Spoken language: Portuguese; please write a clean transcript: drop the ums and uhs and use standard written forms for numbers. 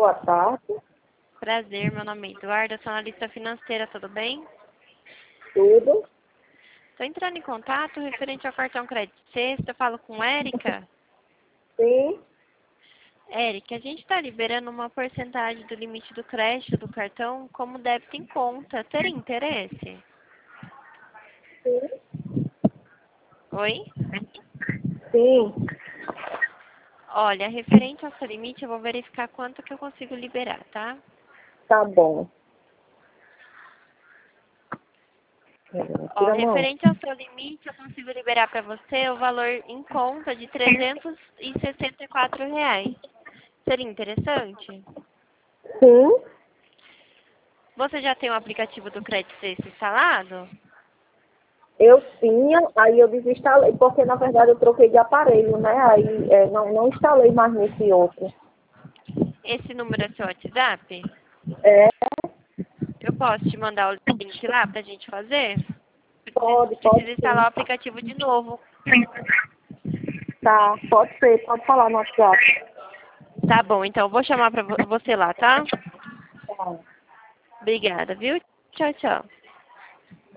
boa tarde. Prazer, meu nome é Eduardo, eu sou analista financeira, tudo bem? Tudo? Estou entrando em contato referente ao cartão Crédito Sexta, eu falo com Érica. Sim, Érica, a gente está liberando uma porcentagem do limite do crédito do cartão como débito em conta. Teria interesse? sim, Oi? sim. Olha, referente ao seu limite, eu vou verificar quanto que eu consigo liberar, tá? Tá bom. Ó, Tira a mão. referente ao seu limite, eu consigo liberar para você o valor em conta de R$ 364. Seria interessante? Sim, Você já tem o aplicativo do Crédito Sexta instalado? eu tinha, aí eu desinstalei, porque na verdade eu troquei de aparelho, né? Aí não instalei mais nesse outro. Esse número é seu WhatsApp? É, Eu posso te mandar o link lá pra gente fazer? pode Precisa sim. instalar o aplicativo de novo. Tá, pode falar no WhatsApp. Tá bom, então eu vou chamar pra você lá, tá? Tá. Obrigada, viu? Tchau, tchau.